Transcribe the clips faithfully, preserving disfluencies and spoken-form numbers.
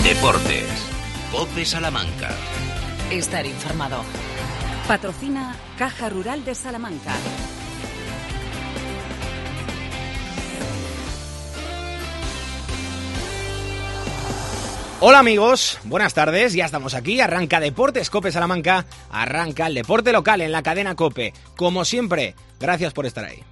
Deportes. COPE Salamanca. Estar informado. Patrocina Caja Rural de Salamanca. Hola amigos, buenas tardes, ya estamos aquí, arranca Deportes COPE Salamanca, arranca el deporte local en la cadena COPE. Como siempre, gracias por estar ahí.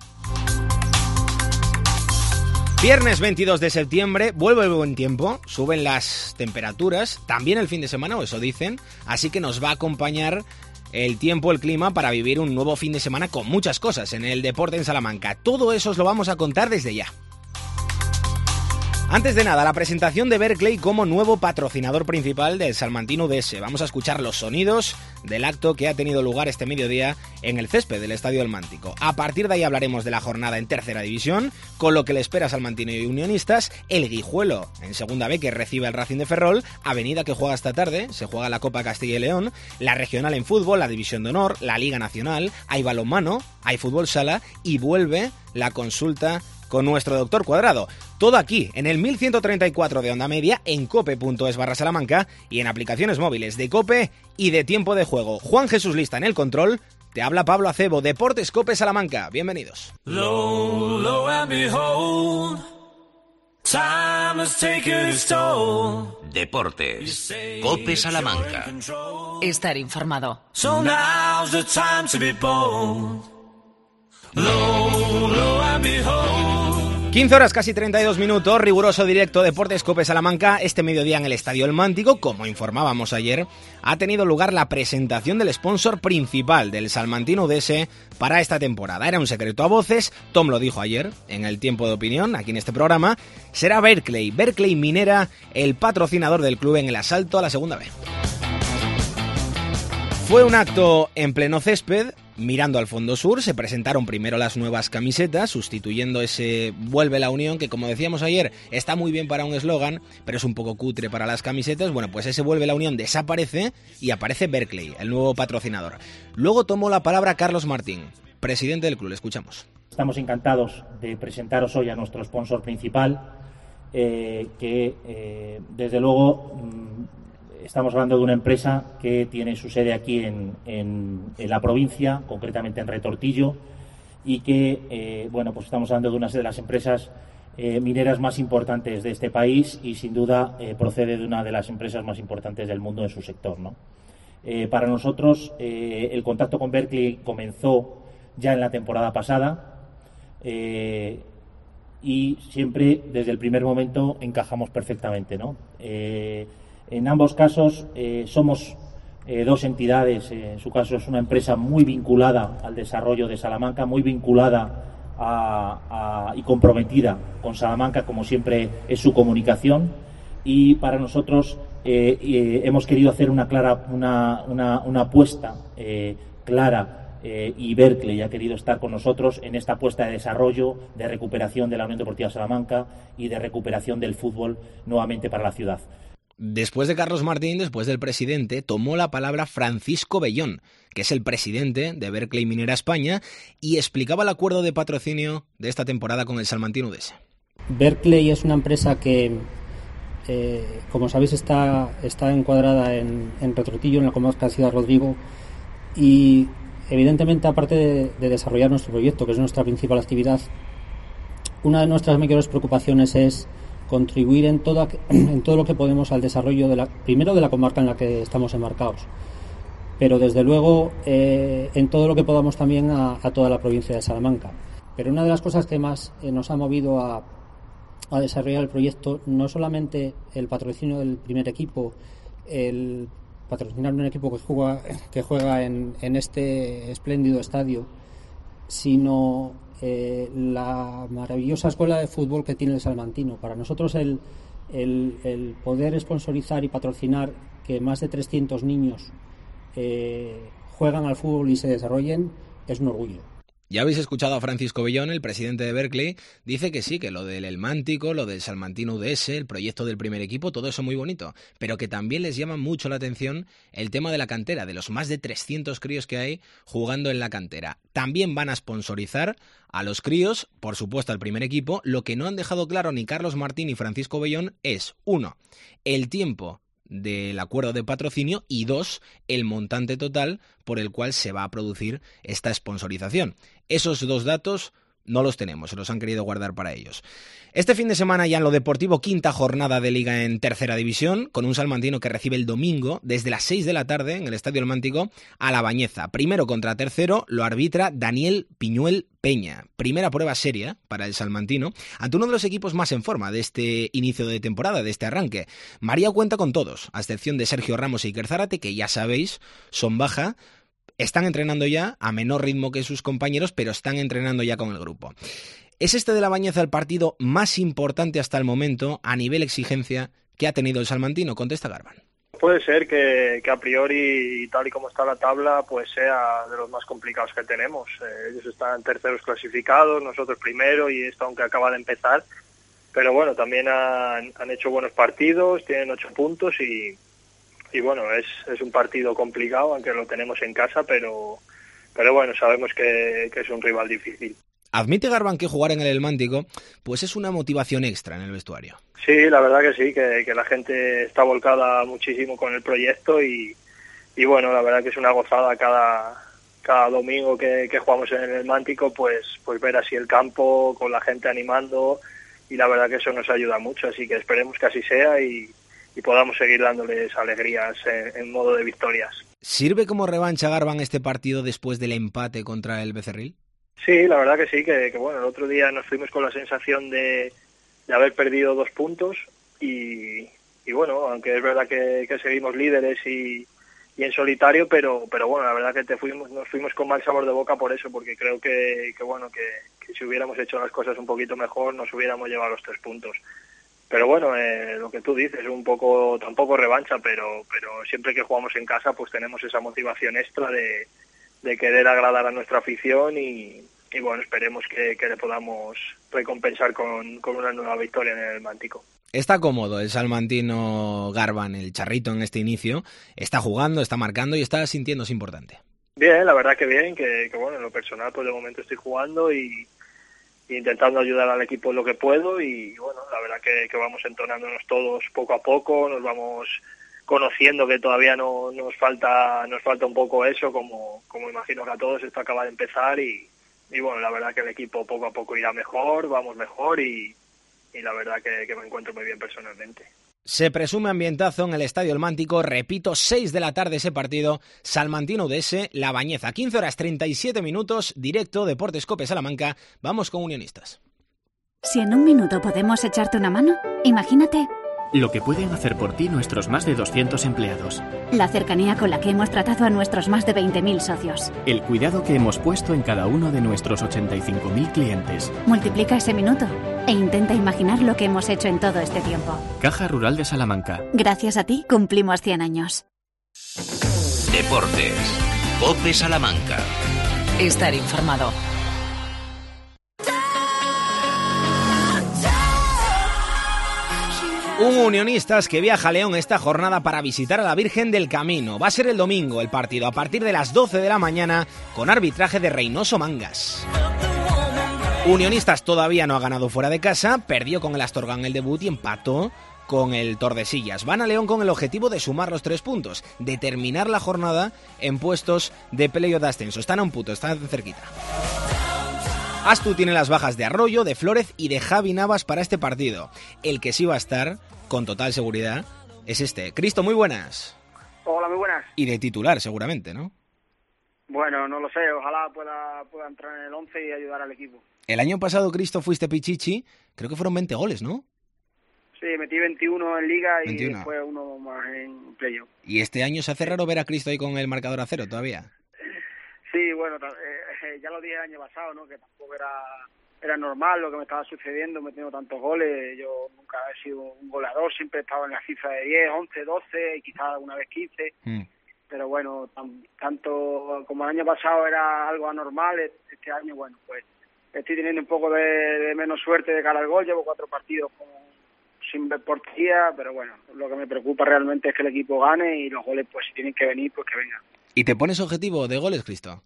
Viernes veintidós de septiembre, vuelve el buen tiempo, suben las temperaturas, también el fin de semana, o eso dicen, así que nos va a acompañar el tiempo, el clima, para vivir un nuevo fin de semana con muchas cosas en el deporte en Salamanca. Todo eso os lo vamos a contar desde ya. Antes de nada, la presentación de Berkeley como nuevo patrocinador principal del Salmantino U D S. Vamos a escuchar los sonidos del acto que ha tenido lugar este mediodía en el césped del Estadio del Mántico. A partir de ahí hablaremos de la jornada en tercera división, con lo que le espera a Salmantino y Unionistas, el Guijuelo en segunda B que recibe al Racing de Ferrol, Avenida que juega esta tarde, se juega la Copa Castilla y León, la regional en fútbol, la División de Honor, la Liga Nacional, hay balonmano, hay fútbol sala y vuelve la consulta con nuestro doctor Cuadrado. Todo aquí, en el mil ciento treinta y cuatro de onda media, en cope.es barra Salamanca y en aplicaciones móviles de COPE y de Tiempo de Juego. Juan Jesús Lista en el control, te habla Pablo Acebo, Deportes COPE Salamanca. Bienvenidos. Low, low and behold, time has taken its toll. Deportes COPE Salamanca. Estar informado. So now's the time to be bold. Low, low and behold. quince horas, casi treinta y dos minutos, riguroso directo Deportes COPE Salamanca. Este mediodía en el Estadio El Mántico, como informábamos ayer, ha tenido lugar la presentación del sponsor principal del Salmantino U D S para esta temporada. Era un secreto a voces, Tom lo dijo ayer en el Tiempo de Opinión, aquí en este programa. Será Berkeley, Berkeley Minera, el patrocinador del club en el asalto a la segunda B. Fue un acto en pleno césped, mirando al fondo sur. Se presentaron primero las nuevas camisetas, sustituyendo ese Vuelve la Unión, que como decíamos ayer, está muy bien para un eslogan, pero es un poco cutre para las camisetas. Bueno, pues ese Vuelve la Unión desaparece y aparece Berkeley, el nuevo patrocinador. Luego tomó la palabra Carlos Martín, presidente del club. Le escuchamos. Estamos encantados de presentaros hoy a nuestro sponsor principal, eh, que eh, desde luego... Mmm, Estamos hablando de una empresa que tiene su sede aquí en, en, en la provincia, concretamente en Retortillo, y que, eh, bueno, pues estamos hablando de una de las empresas eh, mineras más importantes de este país y, sin duda, eh, procede de una de las empresas más importantes del mundo en su sector, ¿no? Eh, para nosotros, eh, el contacto con Berkeley comenzó ya en la temporada pasada eh, y siempre, desde el primer momento, encajamos perfectamente, ¿no? Eh, En ambos casos eh, somos eh, dos entidades, eh, en su caso es una empresa muy vinculada al desarrollo de Salamanca, muy vinculada a, a, y comprometida con Salamanca, como siempre es su comunicación, y para nosotros eh, eh, hemos querido hacer una clara, una, una, una apuesta eh, clara eh, y Berkeley ha querido estar con nosotros en esta apuesta de desarrollo, de recuperación de la Unión Deportiva Salamanca y de recuperación del fútbol nuevamente para la ciudad. Después de Carlos Martín, después del presidente, tomó la palabra Francisco Bellón, que es el presidente de Berkeley Minera España, y explicaba el acuerdo de patrocinio de esta temporada con el Salmantino U D S. Berkeley es una empresa que, eh, como sabéis, está, está encuadrada en, en Retortillo, en la comarca de Ciudad Rodrigo, y evidentemente, aparte de, de desarrollar nuestro proyecto, que es nuestra principal actividad, una de nuestras mayores preocupaciones es contribuir en todo, en todo lo que podemos al desarrollo de la, primero de la comarca en la que estamos enmarcados, pero desde luego eh, en todo lo que podamos también a, a toda la provincia de Salamanca. Pero una de las cosas que más eh, nos ha movido a, a desarrollar el proyecto, no solamente el patrocinio del primer equipo, el patrocinar un equipo que juega, que juega en, en este espléndido estadio, sino Eh, la maravillosa escuela de fútbol que tiene el Salmantino. Para nosotros el, el, el poder sponsorizar y patrocinar que más de trescientos niños eh, juegan al fútbol y se desarrollen es un orgullo. Ya habéis escuchado a Francisco Bellón, el presidente de Berkeley, dice que sí, que lo del El Mántico, lo del Salmantino U D S, el proyecto del primer equipo, todo eso muy bonito, pero que también les llama mucho la atención el tema de la cantera, de los más de trescientos críos que hay jugando en la cantera. También van a sponsorizar a los críos, por supuesto al primer equipo. Lo que no han dejado claro ni Carlos Martín ni Francisco Bellón es, uno, el tiempo del acuerdo de patrocinio y dos, el montante total por el cual se va a producir esta sponsorización. Esos dos datos no los tenemos, se los han querido guardar para ellos. Este fin de semana ya en lo deportivo, quinta jornada de Liga en Tercera División, con un salmantino que recibe el domingo desde las seis de la tarde en el Estadio El Mántico a La Bañeza. Primero contra tercero lo arbitra Daniel Piñuel Peña. Primera prueba seria para el salmantino ante uno de los equipos más en forma de este inicio de temporada, de este arranque. María cuenta con todos, a excepción de Sergio Ramos y Iker Zárate, que ya sabéis, son baja. Están entrenando ya a menor ritmo que sus compañeros, pero están entrenando ya con el grupo. ¿Es este de La Bañeza el partido más importante hasta el momento a nivel exigencia que ha tenido el salmantino? Contesta Garban. Puede ser que, que a priori, tal y como está la tabla, pues sea de los más complicados que tenemos. Eh, ellos están terceros clasificados, nosotros primero, y esto aunque acaba de empezar. Pero bueno, también han, han hecho buenos partidos, tienen ocho puntos y... Y bueno, es, es un partido complicado, aunque lo tenemos en casa, pero, pero bueno, sabemos que, que es un rival difícil. Admite Garban que jugar en el El Mántico pues es una motivación extra en el vestuario. Sí, la verdad que sí, que, que la gente está volcada muchísimo con el proyecto y, y bueno, la verdad que es una gozada cada, cada domingo que, que jugamos en el Mántico, pues, pues ver así el campo con la gente animando, y la verdad que eso nos ayuda mucho, así que esperemos que así sea y y podamos seguir dándoles alegrías en, en modo de victorias. ¿Sirve como revancha, Garban, este partido después del empate contra el Becerril? Sí, la verdad que sí, que, que bueno, el otro día nos fuimos con la sensación de, de haber perdido dos puntos y, y bueno, aunque es verdad que, que seguimos líderes y, y en solitario, pero pero bueno, la verdad que te fuimos nos fuimos con mal sabor de boca por eso, porque creo que, que bueno, que, que si hubiéramos hecho las cosas un poquito mejor nos hubiéramos llevado los tres puntos. Pero bueno, eh, lo que tú dices, un poco, tampoco revancha, pero pero siempre que jugamos en casa pues tenemos esa motivación extra de, de querer agradar a nuestra afición y, y bueno, esperemos que, que le podamos recompensar con, con una nueva victoria en el Mántico. Está cómodo el salmantino Garban, el charrito en este inicio, está jugando, está marcando y está sintiéndose importante. Bien, la verdad que bien, que, que bueno, en lo personal pues de momento estoy jugando y intentando ayudar al equipo en lo que puedo y bueno, la verdad que, que vamos entonándonos todos poco a poco, nos vamos conociendo, que todavía no nos falta nos falta un poco eso, como como imagino que a todos esto acaba de empezar y, y bueno, la verdad que el equipo poco a poco irá mejor, vamos mejor y, y la verdad que, que me encuentro muy bien personalmente. Se presume ambientazo en el Estadio El Mántico, repito, seis de la tarde ese partido, Salmantino U D S, La Bañeza, quince horas treinta y siete minutos, directo, Deportes Cope Salamanca, vamos con Unionistas. Si en un minuto podemos echarte una mano, imagínate lo que pueden hacer por ti nuestros más de doscientos empleados. La cercanía con la que hemos tratado a nuestros más de veinte mil socios. El cuidado que hemos puesto en cada uno de nuestros ochenta y cinco mil clientes. Multiplica ese minuto e intenta imaginar lo que hemos hecho en todo este tiempo. Caja Rural de Salamanca. Gracias a ti cumplimos cien años. Deportes. Cope Salamanca. Estar informado. Un Unionistas que viaja a León esta jornada para visitar a la Virgen del Camino. Va a ser el domingo el partido a partir de las doce de la mañana con arbitraje de Reynoso Mangas. Unionistas todavía no ha ganado fuera de casa, perdió con el Astorga en el debut y empató con el Tordesillas. Van a León con el objetivo de sumar los tres puntos, de terminar la jornada en puestos de playoff de ascenso. Están a un punto, están cerquita. Astu tiene las bajas de Arroyo, de Flórez y de Javi Navas para este partido. El que sí va a estar, con total seguridad, es este. Cristo, muy buenas. Hola, muy buenas. Y de titular, seguramente, ¿no? Bueno, no lo sé. Ojalá pueda, pueda entrar en el once y ayudar al equipo. El año pasado, Cristo, fuiste pichichi. Creo que fueron veinte goles, ¿no? Sí, metí veintiuno en Liga y veintiuno. Fue uno más en playoff. ¿Y este año se hace raro ver a Cristo ahí con el marcador a cero todavía? Sí, bueno, eh, ya lo dije el año pasado, ¿no? Que tampoco era era normal lo que me estaba sucediendo, metiendo tantos goles. Yo nunca he sido un goleador, siempre he estado en la cifra de diez, once, doce y quizás alguna vez quince. Mm. pero bueno, tan, tanto como el año pasado era algo anormal, este año, bueno, pues estoy teniendo un poco de, de menos suerte de cara al gol, llevo cuatro partidos con, sin ver portería, pero bueno, lo que me preocupa realmente es que el equipo gane y los goles, pues si tienen que venir, pues que vengan. ¿Y te pones objetivo de goles, Cristo?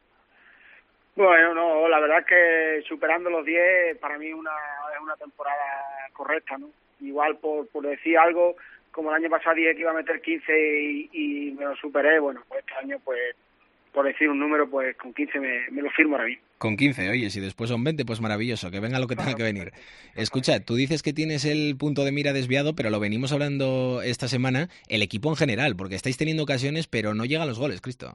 Bueno, no, la verdad es que superando los diez para mí una, es una temporada correcta, ¿no? Igual por, por decir algo, como el año pasado dije que iba a meter quince y, y me lo superé, bueno, pues este año, pues, por decir un número, pues con quince me, me lo firmo ahora mismo. Con quince, oye, si después son veinte, pues maravilloso, que venga lo que tenga que venir. Escucha, tú dices que tienes el punto de mira desviado, pero lo venimos hablando esta semana, el equipo en general, porque estáis teniendo ocasiones, pero no llegan los goles, Cristo.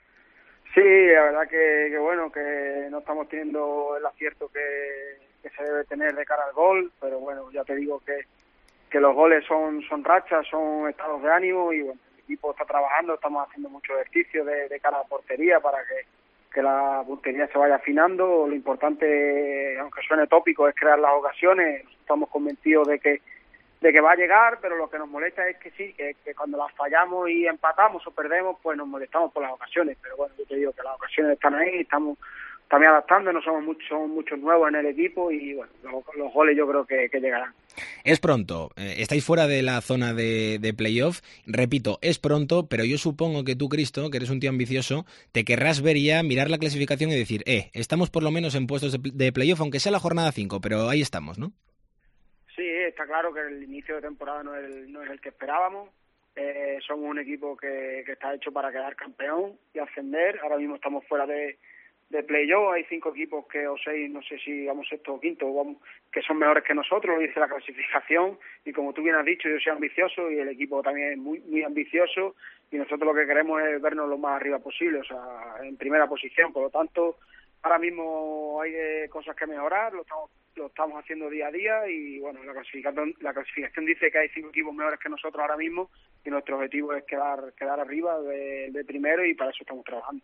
Sí, la verdad que, que bueno, que no estamos teniendo el acierto que, que se debe tener de cara al gol, pero bueno, ya te digo que, que los goles son, son rachas, son estados de ánimo y bueno, el equipo está trabajando, estamos haciendo mucho ejercicio de, de cara a la portería para que, que la portería se vaya afinando. Lo importante, aunque suene tópico, es crear las ocasiones. Estamos convencidos de que de que va a llegar, pero lo que nos molesta es que sí, que, que cuando las fallamos y empatamos o perdemos, pues nos molestamos por las ocasiones. Pero bueno, yo te digo que las ocasiones están ahí, estamos también adaptando, no somos muchos, somos muchos nuevos en el equipo y bueno, los, los goles yo creo que, que llegarán. Es pronto, eh, estáis fuera de la zona de, de playoff, repito, es pronto, pero yo supongo que tú, Cristo, que eres un tío ambicioso, te querrás ver ya, mirar la clasificación y decir, eh, estamos por lo menos en puestos de, de playoff, aunque sea la jornada cinco, pero ahí estamos, ¿no? Sí, está claro que el inicio de temporada no es el, no es el que esperábamos. Eh, somos un equipo que, que está hecho para quedar campeón y ascender. Ahora mismo estamos fuera de, de playoff. Hay cinco equipos que, o seis, no sé si vamos sexto o quinto, vamos, que son mejores que nosotros, lo dice la clasificación. Y como tú bien has dicho, yo soy ambicioso y el equipo también es muy, muy ambicioso. Y nosotros lo que queremos es vernos lo más arriba posible, o sea, en primera posición. Por lo tanto, ahora mismo hay eh, cosas que mejorar, lo estamos lo estamos haciendo día a día y bueno, la clasificación la clasificación dice que hay cinco equipos mejores que nosotros ahora mismo y nuestro objetivo es quedar quedar arriba de, de primero y para eso estamos trabajando.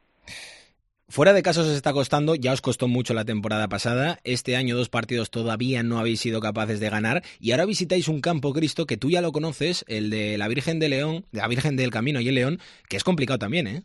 Fuera de casos os está costando, ya os costó mucho la temporada pasada, este año dos partidos todavía no habéis sido capaces de ganar y ahora visitáis un campo, Cristo, que tú ya lo conoces, el de la Virgen de León, de la Virgen del Camino y el León, que es complicado también, ¿eh?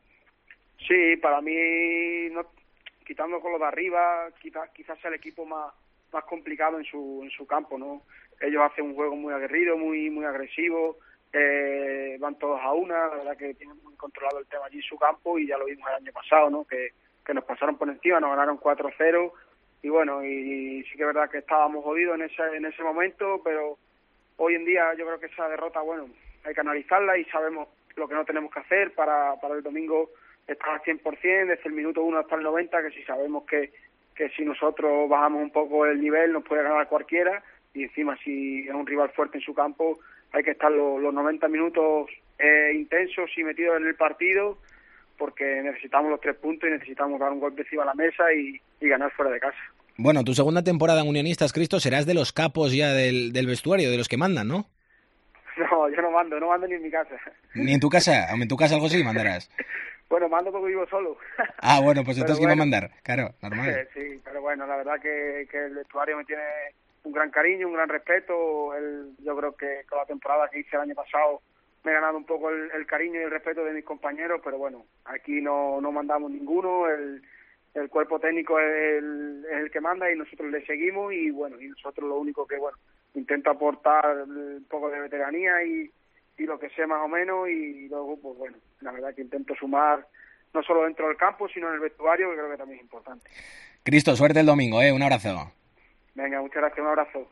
Sí, para mí, no, quitando con lo de arriba, quizás quizás sea el equipo más más complicado en su en su campo, ¿no? Ellos hacen un juego muy aguerrido, muy muy agresivo, eh, van todos a una, la verdad que tienen muy controlado el tema allí en su campo y ya lo vimos el año pasado, ¿no? Que, que nos pasaron por encima, nos ganaron cuatro cero y bueno, y, y sí que es verdad que estábamos jodidos en ese en ese momento, pero hoy en día yo creo que esa derrota, bueno, hay que analizarla y sabemos lo que no tenemos que hacer para, para el domingo estar al cien por ciento, desde el minuto uno hasta el noventa, que si sabemos que que si nosotros bajamos un poco el nivel nos puede ganar cualquiera y encima si es un rival fuerte en su campo hay que estar los, los noventa minutos eh, intensos y metidos en el partido porque necesitamos los tres puntos y necesitamos dar un golpe encima a la mesa y, y ganar fuera de casa. Bueno, tu segunda temporada en Unionistas, Cristo, serás de los capos ya del, del vestuario, de los que mandan, ¿no? No, yo no mando, no mando ni en mi casa. ¿Ni en tu casa? ¿En tu casa algo sí mandarás? Bueno, mando porque vivo solo. Ah, bueno, pues entonces bueno, iba a mandar, claro, normal. Sí, sí, pero bueno, la verdad que, que el vestuario me tiene un gran cariño, un gran respeto. El, yo creo que con la temporada que hice el año pasado me he ganado un poco el, el cariño y el respeto de mis compañeros, pero bueno, aquí no, no mandamos ninguno, el, el cuerpo técnico es el, es el que manda y nosotros le seguimos y bueno, y nosotros lo único que, bueno, intento aportar un poco de veteranía y y lo que sé más o menos y luego pues bueno, la verdad que intento sumar no solo dentro del campo sino en el vestuario, que creo que también es importante. Cristo, suerte el domingo, ¿eh? Un abrazo. Venga, muchas gracias, un abrazo.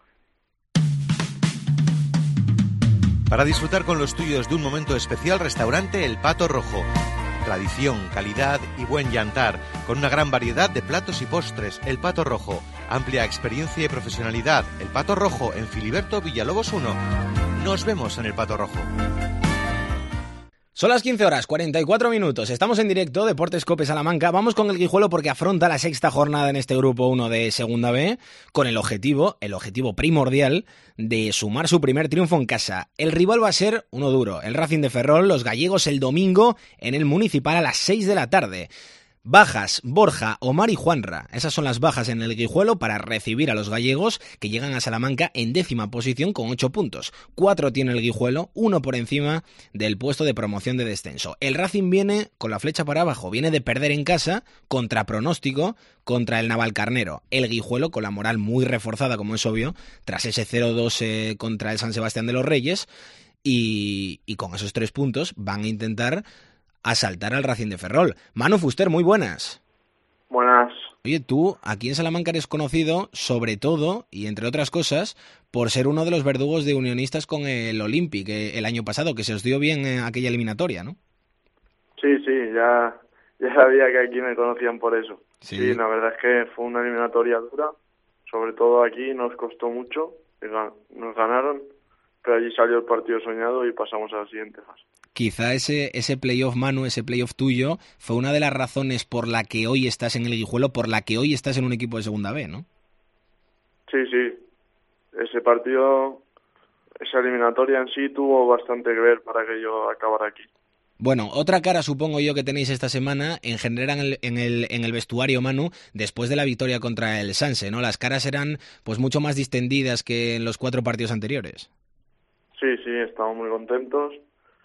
Para disfrutar con los tuyos de un momento especial, restaurante El Pato Rojo. Tradición, calidad y buen yantar, con una gran variedad de platos y postres. El Pato Rojo, amplia experiencia y profesionalidad. El Pato Rojo en Filiberto Villalobos uno. Nos vemos en El Pato Rojo. Son las quince horas, cuarenta y cuatro minutos. Estamos en directo, Deportes Cope Salamanca. Vamos con el Guijuelo porque afronta la sexta jornada en este grupo uno de Segunda B con el objetivo, el objetivo primordial de sumar su primer triunfo en casa. El rival va a ser uno duro, el Racing de Ferrol, los gallegos el domingo en el Municipal a las seis de la tarde. Bajas, Borja, Omar y Juanra. Esas son las bajas en el Guijuelo para recibir a los gallegos, que llegan a Salamanca en décima posición con ocho puntos. Cuatro tiene el Guijuelo, uno por encima del puesto de promoción de descenso. El Racing viene con la flecha para abajo, viene de perder en casa contra pronóstico contra el Navalcarnero. El Guijuelo con la moral muy reforzada, como es obvio, tras ese cero dos eh, contra el San Sebastián de los Reyes, y, y con esos tres puntos van a intentar asaltar al Racing de Ferrol. Manu Fuster, muy buenas. Buenas. Oye, tú aquí en Salamanca eres conocido, sobre todo, y entre otras cosas, por ser uno de los verdugos de Unionistas con el Olympic el año pasado, que se os dio bien en aquella eliminatoria, ¿no? Sí, sí, ya, ya sabía que aquí me conocían por eso. Sí. Sí, la verdad es que fue una eliminatoria dura, sobre todo aquí nos costó mucho, nos ganaron, pero allí salió el partido soñado y pasamos a la siguiente fase. Quizá ese, ese playoff, Manu, ese playoff tuyo, fue una de las razones por la que hoy estás en el Guijuelo, por la que hoy estás en un equipo de Segunda B, ¿no? Sí, sí. Ese partido, esa eliminatoria en sí tuvo bastante que ver para que yo acabara aquí. Bueno, otra cara supongo yo que tenéis esta semana en general en el, en el, en el vestuario, Manu, después de la victoria contra el Sanse, ¿no? Las caras eran pues mucho más distendidas que en los cuatro partidos anteriores. Sí, sí, estamos muy contentos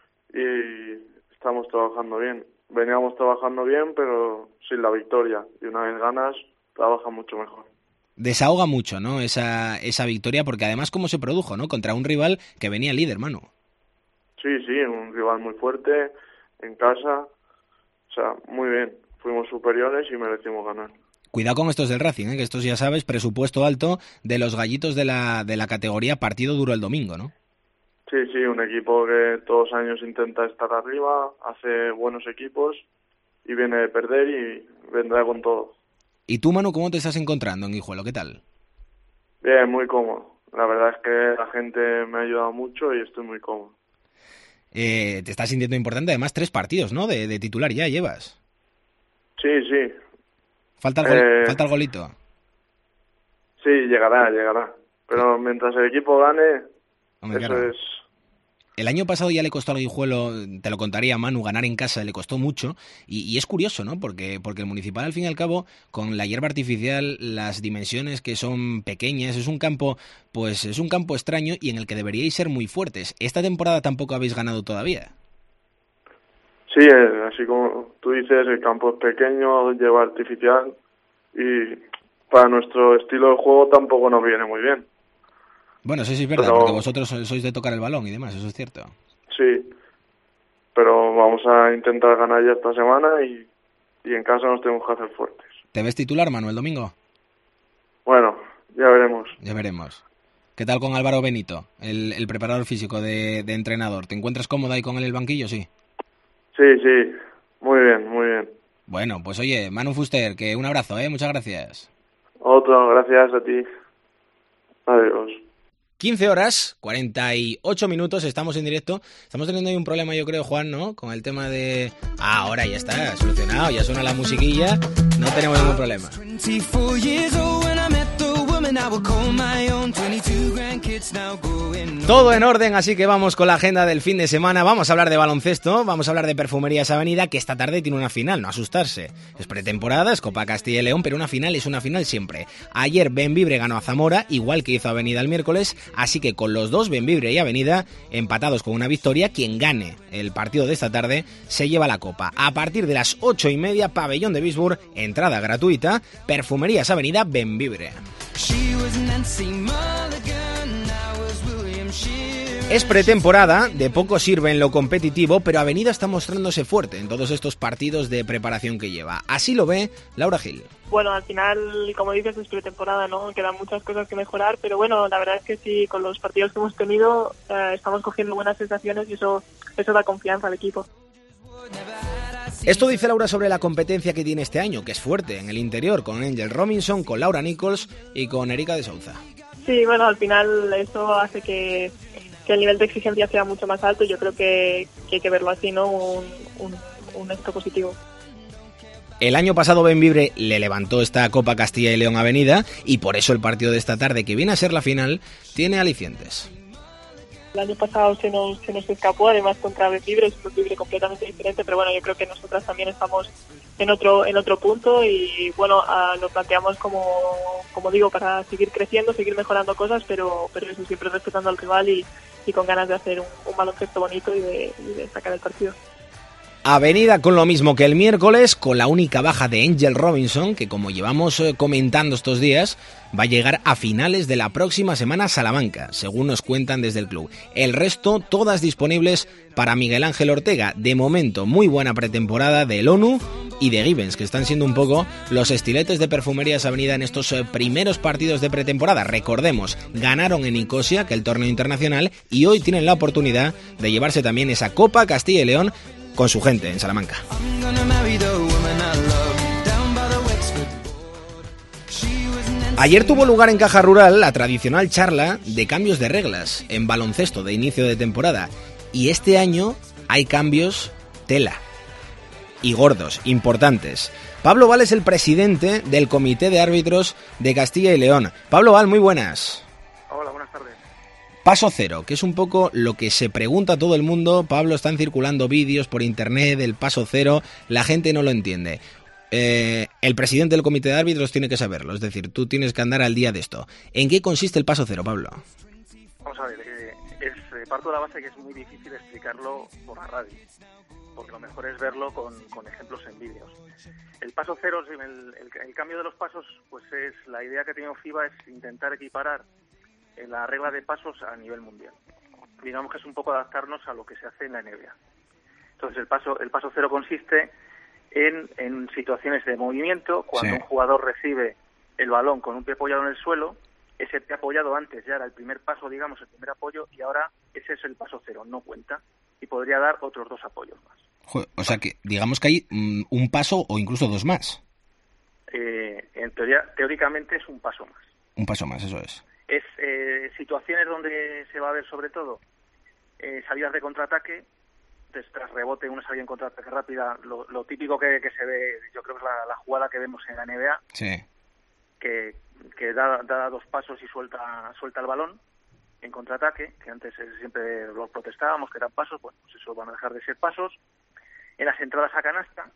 y estamos trabajando bien. Veníamos trabajando bien, pero sin la victoria. Y una vez ganas, trabaja mucho mejor. Desahoga mucho, ¿no? Esa, esa victoria, porque además cómo se produjo, ¿no? Contra un rival que venía líder, Manu. Sí, sí, un rival muy fuerte, en casa. O sea, muy bien. Fuimos superiores y merecimos ganar. Cuidado con estos del Racing, ¿eh? Que estos ya sabes, presupuesto alto de los gallitos de la, de la categoría, partido duro el domingo, ¿no? Sí, sí, un equipo que todos los años intenta estar arriba, hace buenos equipos y viene de perder y vendrá con todo. ¿Y tú, Manu, cómo te estás encontrando en Guijuelo? ¿Qué tal? Bien, muy cómodo. La verdad es que la gente me ha ayudado mucho y estoy muy cómodo. Eh, te estás sintiendo importante, además tres partidos, ¿no? De, de titular ya llevas. Sí, sí. ¿Falta el, gol, eh, ¿Falta el golito? Sí, llegará, llegará. Pero mientras el equipo gane, Hombre, eso claro. es... El año pasado ya le costó al Guijuelo, te lo contaría Manu, ganar en casa le costó mucho y, y es curioso, ¿no? Porque, porque el Municipal al fin y al cabo, con la hierba artificial, las dimensiones que son pequeñas, es un campo, pues es un campo extraño y en el que deberíais ser muy fuertes. Esta temporada tampoco habéis ganado todavía. Sí, así como tú dices, el campo es pequeño, hierba artificial y para nuestro estilo de juego tampoco nos viene muy bien. Bueno, eso sí es verdad, pero, porque vosotros sois de tocar el balón y demás, eso es cierto. Sí, pero vamos a intentar ganar ya esta semana y, y en casa nos tenemos que hacer fuertes. ¿Te ves titular, Manu, el domingo? Bueno, ya veremos. Ya veremos. ¿Qué tal con Álvaro Benito, el, el preparador físico de, de entrenador? ¿Te encuentras cómodo ahí con él en el banquillo, sí? Sí, sí, muy bien, muy bien. Bueno, pues oye, Manu Fuster, que un abrazo, ¿eh? Muchas gracias. Otro, gracias a ti. Adiós. quince horas, cuarenta y ocho minutos, estamos en directo. Estamos teniendo ahí un problema, yo creo, Juan, ¿no? Con el tema de... Ah, ahora ya está, solucionado, ya suena la musiquilla, no tenemos ningún problema. Todo en orden, así que vamos con la agenda del fin de semana. Vamos a hablar de baloncesto, vamos a hablar de Perfumerías Avenida, que esta tarde tiene una final, no asustarse. Es pretemporada, es Copa Castilla y León, pero una final es una final siempre. Ayer Bembibre ganó a Zamora, igual que hizo Avenida el miércoles, así que con los dos, Bembibre y Avenida, empatados con una victoria, quien gane el partido de esta tarde se lleva la copa. A partir de las ocho y media, pabellón de Bisburg, entrada gratuita, Perfumerías Avenida Bembibre. Es pretemporada, de poco sirve en lo competitivo, pero Avenida está mostrándose fuerte en todos estos partidos de preparación que lleva. Así lo ve Laura Gil. Bueno, al final, como dices, es pretemporada, ¿no? Quedan muchas cosas que mejorar, pero bueno, la verdad es que sí, con los partidos que hemos tenido, eh, estamos cogiendo buenas sensaciones y eso, eso da confianza al equipo. Esto dice Laura sobre la competencia que tiene este año, que es fuerte en el interior, con Angel Robinson, con Laura Nichols y con Erika de Souza. Sí, bueno, al final eso hace que, que el nivel de exigencia sea mucho más alto y yo creo que, que hay que verlo así, ¿no? Un, un, un esto positivo. El año pasado Bembibre le levantó esta Copa Castilla y León Avenida y por eso el partido de esta tarde, que viene a ser la final, tiene alicientes. el año pasado se nos se nos escapó, además contra Bembibre, es un Bembibre completamente diferente, pero bueno, yo creo que nosotras también estamos en otro en otro punto y bueno, a, lo planteamos como como digo, para seguir creciendo, seguir mejorando cosas, pero pero eso siempre respetando al rival y, y con ganas de hacer un, un baloncesto bonito y de, y de sacar el partido. Avenida con lo mismo que el miércoles, con la única baja de Angel Robinson, que como llevamos comentando estos días, va a llegar a finales de la próxima semana a Salamanca, según nos cuentan desde el club. El resto, todas disponibles para Miguel Ángel Ortega. De momento, muy buena pretemporada del ONU y de Gibbons, que están siendo un poco los estiletes de Perfumerías Avenida en estos primeros partidos de pretemporada. Recordemos, ganaron en Nicosia, que es el torneo internacional, y hoy tienen la oportunidad de llevarse también esa Copa Castilla y León con su gente en Salamanca. Ayer tuvo lugar en Caja Rural la tradicional charla de cambios de reglas en baloncesto de inicio de temporada. Y este año hay cambios tela. Y gordos, importantes. Pablo Val es el presidente del Comité de Árbitros de Castilla y León. Pablo Val, muy buenas. Hola, buenas tardes. Paso cero, que es un poco lo que se pregunta todo el mundo. Pablo, están circulando vídeos por internet del paso cero, la gente no lo entiende. Eh, el presidente del comité de árbitros tiene que saberlo, es decir, tú tienes que andar al día de esto. ¿En qué consiste el paso cero, Pablo? Vamos a ver, eh, es, eh, parto de la base que es muy difícil explicarlo por la radio, porque lo mejor es verlo con, con ejemplos en vídeos. El paso cero, el, el, el cambio de los pasos, pues es la idea que ha tenido FIBA, es intentar equiparar en la regla de pasos a nivel mundial. Digamos que es un poco adaptarnos a lo que se hace en la N B A. Entonces el paso el paso cero consiste en, en situaciones de movimiento, cuando sí. un jugador recibe el balón con un pie apoyado en el suelo, ese pie apoyado antes ya era el primer paso, digamos, el primer apoyo, y ahora ese es el paso cero, no cuenta, y podría dar otros dos apoyos más. Joder, o sea que digamos que hay mm, un paso o incluso dos más. Eh, en teoría, teóricamente es un paso más. Un paso más, eso es. Es eh, situaciones donde se va a ver sobre todo eh, salidas de contraataque, tras rebote, una salida en contraataque rápida, lo, lo típico que, que se ve, yo creo que es la, la jugada que vemos en la N B A, sí. que, que da, da dos pasos y suelta suelta el balón en contraataque, que antes siempre lo protestábamos, que eran pasos, bueno, pues eso van a dejar de ser pasos. En las entradas a canasta,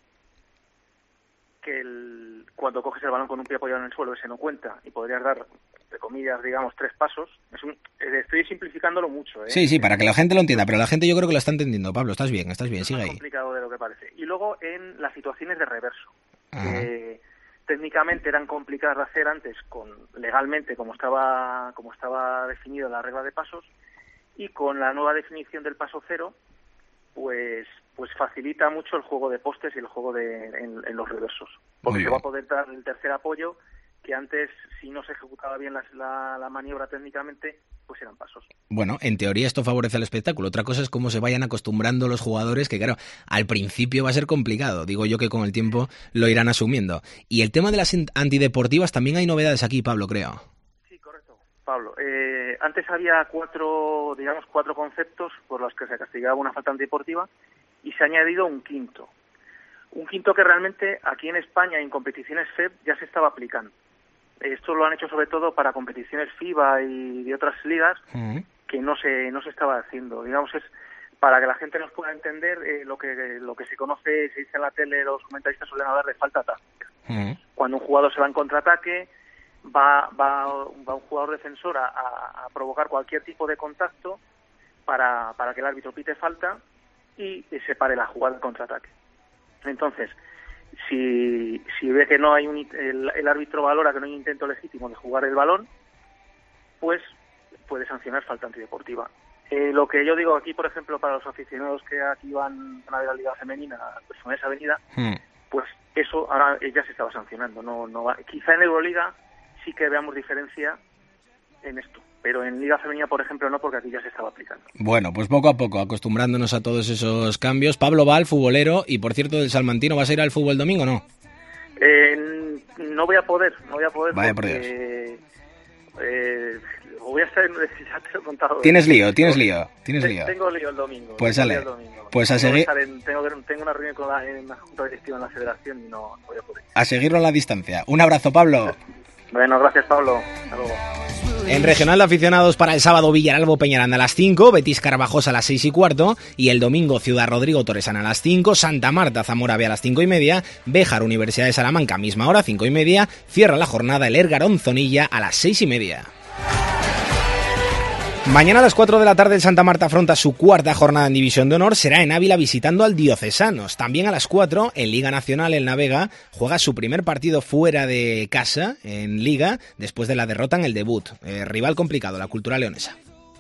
que el, cuando coges el balón con un pie apoyado en el suelo, ese no cuenta, y podrías dar, de comillas, digamos, tres pasos. Es un, estoy simplificándolo mucho, ¿eh? Sí, sí, para que la gente lo entienda, pero la gente yo creo que lo está entendiendo. Pablo, estás bien, estás bien, sigue ahí. Es más complicado de lo que parece. Y luego en las situaciones de reverso, que técnicamente eran complicadas de hacer antes, con legalmente, como estaba como estaba definido la regla de pasos, y con la nueva definición del paso cero, pues pues facilita mucho el juego de postes y el juego de en, en los reversos, porque se va a poder dar el tercer apoyo, que antes, si no se ejecutaba bien la, la, la maniobra técnicamente, pues eran pasos. Bueno, en teoría esto favorece el espectáculo. Otra cosa es cómo se vayan acostumbrando los jugadores, que claro, al principio va a ser complicado. Digo yo que con el tiempo lo irán asumiendo. Y el tema de las antideportivas, también hay novedades aquí, Pablo, creo. Sí, correcto, Pablo. Eh, antes había cuatro, digamos, cuatro conceptos por los que se castigaba una falta antideportiva, y se ha añadido un quinto. Un quinto que realmente aquí en España, en competiciones F E B, ya se estaba aplicando. Esto lo han hecho sobre todo para competiciones FIBA y de otras ligas, uh-huh. que no se no se estaba haciendo. Digamos, es para que la gente nos pueda entender eh, lo que lo que se conoce, se dice en la tele, los comentaristas suelen hablar de falta táctica. Uh-huh. Cuando un jugador se va en contraataque, va va, va un jugador defensor a, a, a provocar cualquier tipo de contacto para, para que el árbitro pite falta y se pare la jugada de contraataque. Entonces, si si ve que no hay un, el, el árbitro valora que no hay un intento legítimo de jugar el balón, pues puede sancionar falta antideportiva. Eh, lo que yo digo aquí, por ejemplo, para los aficionados que aquí van a ver la Liga Femenina, Perfumerías Avenida, hmm. pues eso ahora ya se estaba sancionando. No, no va. Quizá en Euroliga sí que veamos diferencia en esto, pero en Liga Femenina, por ejemplo, no, porque aquí ya se estaba aplicando. Bueno, pues poco a poco, acostumbrándonos a todos esos cambios. Pablo Val, futbolero, y por cierto, del Salmantino, ¿vas a ir al fútbol domingo o no? Eh, no voy a poder, no voy a poder Vaya porque... Eh, voy a estar, ya te lo he contado. Tienes lío, tienes lío, tienes lío. Tengo lío el domingo. Pues sale, pues a seguir. seguir... Tengo, tengo una reunión con la, en la Junta Directiva en la Federación y no, no voy a poder. A seguirlo a la distancia. Un abrazo, Pablo. Bueno, gracias, Pablo. Hasta luego. En regional de aficionados para el sábado, Villaralbo Peñaranda a las cinco, Betis Carvajosa a las seis y cuarto y el domingo Ciudad Rodrigo Torresana a las cinco, Santa Marta Zamora B a las cinco y media, Béjar Universidad de Salamanca misma hora, cinco y media, cierra la jornada el Ergarón Zonilla a las seis y media. Mañana a las cuatro de la tarde el Santa Marta afronta su cuarta jornada en División de Honor, será en Ávila visitando al Diocesanos. También a las cuatro, en Liga Nacional, el Navega juega su primer partido fuera de casa en Liga, después de la derrota en el debut. Eh, rival complicado, la Cultural Leonesa.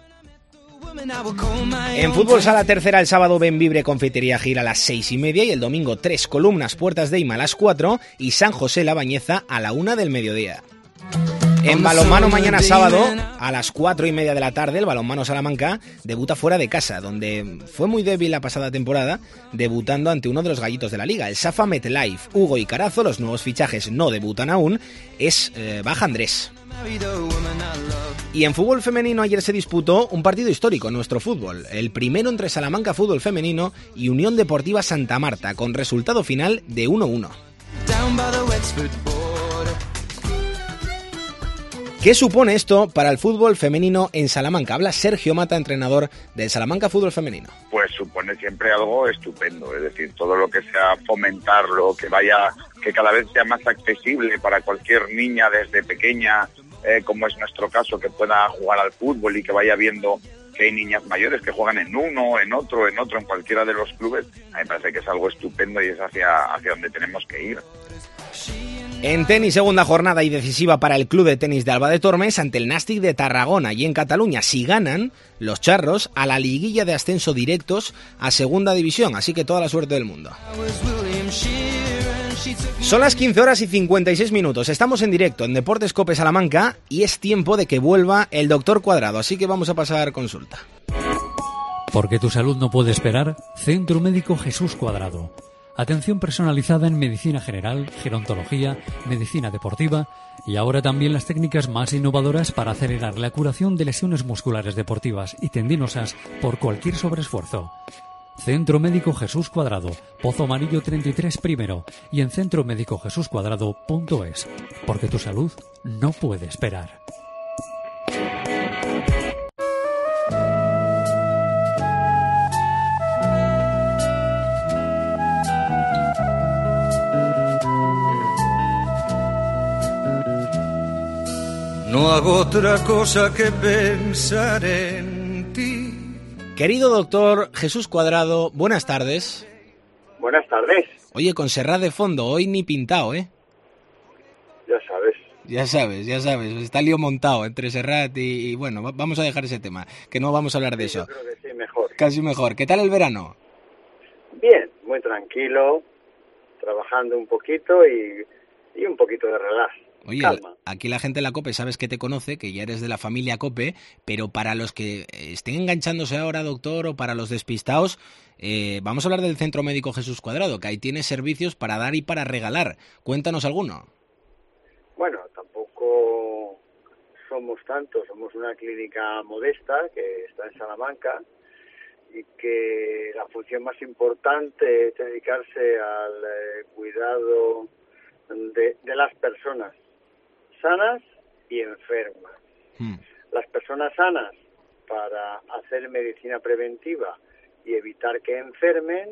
En fútbol sala tercera el sábado Benvibre Confitería Gil a las seis y media y el domingo tres Columnas Puertas de Ima a las cuatro y San José La Bañeza a la una del mediodía. En balonmano mañana sábado, a las cuatro y media de la tarde, el Balonmano Salamanca debuta fuera de casa, donde fue muy débil la pasada temporada, debutando ante uno de los gallitos de la liga, el Safa MetLife. Hugo y Carazo, los nuevos fichajes no debutan aún, es eh, baja Andrés. Y en fútbol femenino ayer se disputó un partido histórico en nuestro fútbol, el primero entre Salamanca Fútbol Femenino y Unión Deportiva Santa Marta, con resultado final de uno uno. ¿Qué supone esto para el fútbol femenino en Salamanca? Habla Sergio Mata, entrenador del Salamanca Fútbol Femenino. Pues supone siempre algo estupendo, es decir, todo lo que sea fomentarlo, que vaya, que cada vez sea más accesible para cualquier niña desde pequeña, eh, como es nuestro caso, que pueda jugar al fútbol y que vaya viendo que hay niñas mayores que juegan en uno, en otro, en otro, en cualquiera de los clubes. A mí me parece que es algo estupendo y es hacia, hacia donde tenemos que ir. En tenis, segunda jornada y decisiva para el Club de Tenis de Alba de Tormes ante el Nàstic de Tarragona. Y en Cataluña, si ganan, los charros a la liguilla de ascenso directos a segunda división. Así que toda la suerte del mundo. Son las quince horas y cincuenta y seis minutos. Estamos en directo en Deportes Cope Salamanca y es tiempo de que vuelva el doctor Cuadrado. Así que vamos a pasar consulta. Porque tu salud no puede esperar, Centro Médico Jesús Cuadrado. Atención personalizada en medicina general, gerontología, medicina deportiva y ahora también las técnicas más innovadoras para acelerar la curación de lesiones musculares deportivas y tendinosas por cualquier sobreesfuerzo. Centro Médico Jesús Cuadrado, Pozo Amarillo treinta y tres primero y en centro médico jesús cuadrado punto es. Porque tu salud no puede esperar. No hago otra cosa que pensar en ti. Querido doctor Jesús Cuadrado, buenas tardes. Buenas tardes. Oye, con Serrat de fondo, hoy ni pintado, ¿eh? Ya sabes. Ya sabes, ya sabes, está lío montado entre Serrat y, y bueno, vamos a dejar ese tema, que no vamos a hablar de sí, eso. Yo creo que sí, mejor. Casi mejor. ¿Qué tal el verano? Bien, muy tranquilo, trabajando un poquito y, y un poquito de relax. Oye, Calma. Aquí la gente de la COPE sabes que te conoce, que ya eres de la familia COPE, pero para los que estén enganchándose ahora, doctor, o para los despistados, eh, vamos a hablar del Centro Médico Jesús Cuadrado, que ahí tiene servicios para dar y para regalar. Cuéntanos alguno. Bueno, tampoco somos tantos, somos una clínica modesta que está en Salamanca y que la función más importante es dedicarse al eh, cuidado de, de las personas sanas y enfermas. Hmm. Las personas sanas para hacer medicina preventiva y evitar que enfermen,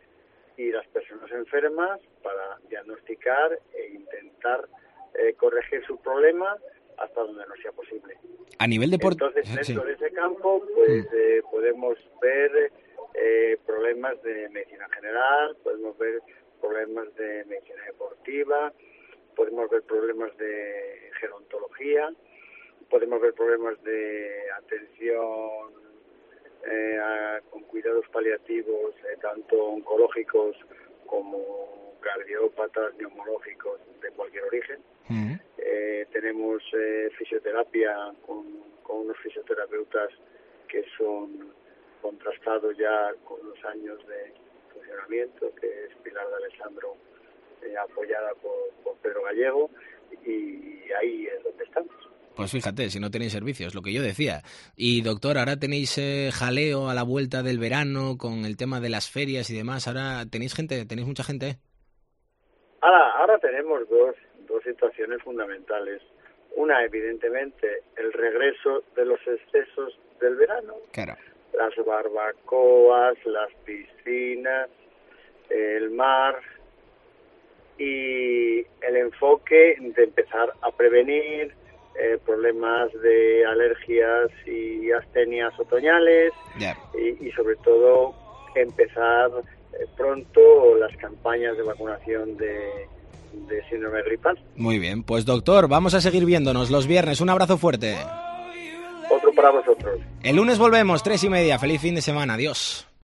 y las personas enfermas para diagnosticar e intentar eh, corregir sus problemas hasta donde no sea posible. A nivel de por... Entonces, dentro sí. de ese campo, pues hmm. eh, podemos ver eh, problemas de medicina general, podemos ver problemas de medicina deportiva, podemos ver problemas de gerontología, podemos ver problemas de atención eh, a, con cuidados paliativos, eh, tanto oncológicos como cardiópatas, neumológicos de cualquier origen. Uh-huh. Eh, tenemos eh, fisioterapia con, con unos fisioterapeutas que son contrastados ya con los años de funcionamiento, que es Pilar de Alessandro, Eh, apoyada por, por Pedro Gallego, y ahí es donde estamos. Pues fíjate, si no tenéis servicios, lo que yo decía. Y doctor, ahora tenéis eh, jaleo a la vuelta del verano con el tema de las ferias y demás. Ahora tenéis gente, tenéis mucha gente. Ahora, ahora tenemos dos, dos situaciones fundamentales. Una, evidentemente, el regreso de los excesos del verano. Claro. Las barbacoas, las piscinas, el mar y el enfoque de empezar a prevenir eh, problemas de alergias y astenias otoñales yeah. y, y sobre todo empezar eh, pronto las campañas de vacunación de, de síndrome gripal. Muy bien, pues doctor, vamos a seguir viéndonos los viernes. Un abrazo fuerte. Otro para vosotros. El lunes volvemos, tres y media. Feliz fin de semana. Adiós.